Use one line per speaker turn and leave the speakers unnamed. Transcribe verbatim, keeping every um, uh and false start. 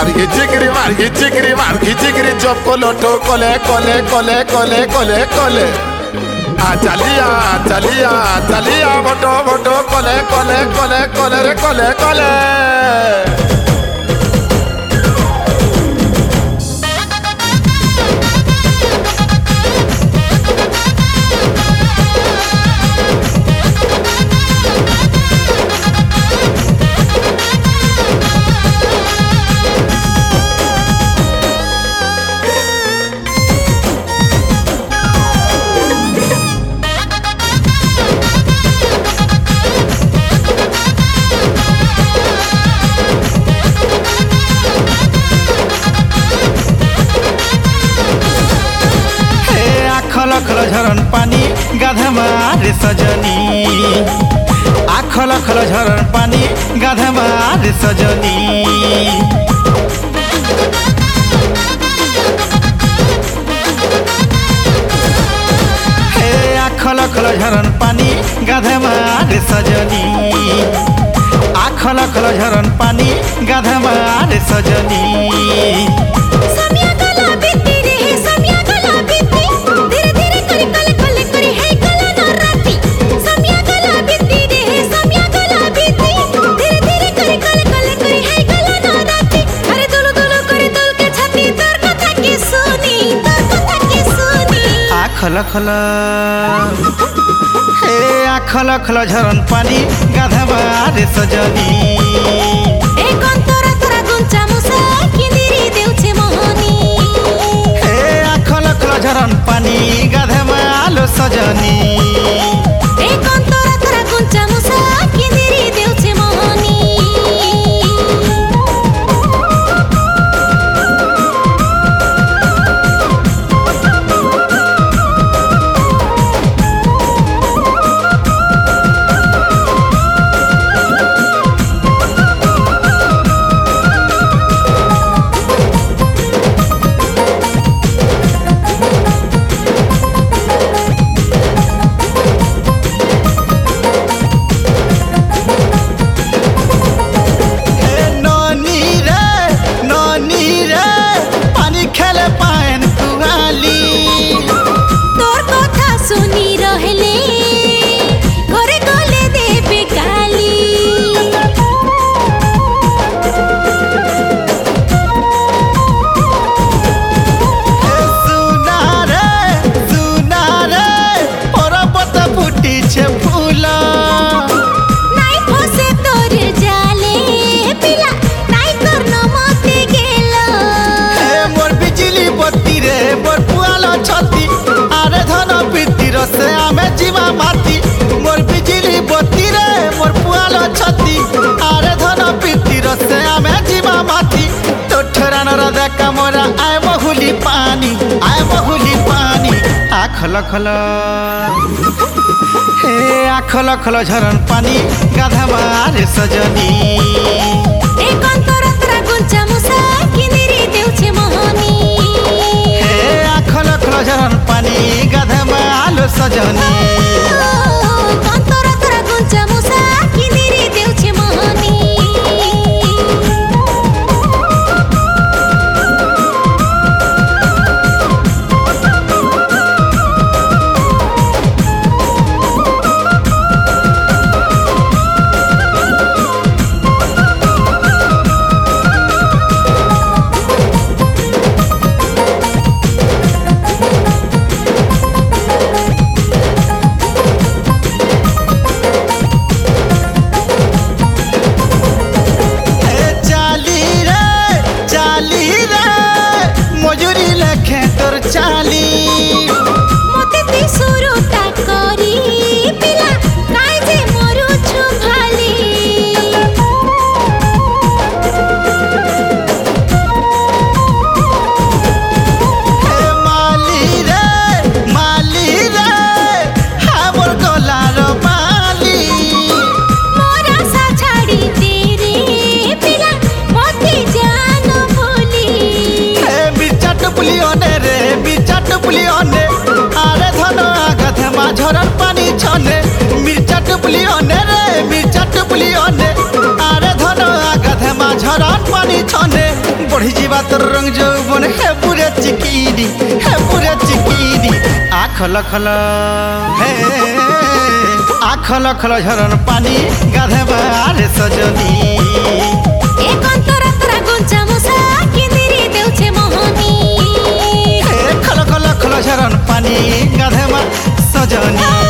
মারগি চিকরি মারগি চিকরি মারগি চিকরি chop কোলোটো কোলে কোলে কোলে কোলে কোলে কোলে আ চালিয়া চালিয়া চালিয়া বটো বটো কোলে কোলে কোলে কোলে রে কোলে কোলে
आखल खल झरन पानी गाधमा रे सजनी आखल खल झरन पानी गाधमा रे सजनी हे आखल खल झरन पानी गाधमा रे सजनी आखल खल झरन पानी गाधमा रे सजनी आखल खल हे आखल खल झरन पानी गाधमा रे सजनी
एक अंतरा तोरा गुंचा मुसा किंदिरी देउछे मोहनी
हे आखल खल झरन पानी गाधमा लो सजनी
एक अंतरा तोरा गुंचा मुसा किंदिरी देउछे मोहनी
मोर बिजली बत्ती रे मोर पुआल छती आरे धन पीती रसे आमे जीवा माती तो ठरान देखा मोरा आए बहुली पानी आए बहुली पानी आखल खल हे आखल खल झरन पानी गाधमा रे सजनी
एक अंतरा तोरा गुंचा मुसा किंदिरी देउछे मोहनी
हे आखल खल झरन पानी गाधमा लो सजनी चाली
मोते ती सुरुता करी पिला काय जे मोरु छु भाली
हे माली रे माली रे हमर गलार माली
मोरा सा छाड़ी तेरे पिला मोते जानो भूली
हे मिर्चा टुपली ओने रे मिर्चा टुपली ओने आरे धन गाधमा झरन पानी छने मिर्चा टुपली ओने रे मिर्चा टुपली ओने आरे धन गाधमा झरन पानी छने बढ़ी जीवा तोर रंग जौवन है पूरे चिकीरी है पूरे चिकीरी आँख लखल हे आँख लखल झरन पानी गाधे बारे सजनी
ए कंतरा तोरा गुंचा मुसा किंदिरी देउछे मोहनी
हे खल खल खल झरन पानी गाधे मा सजनी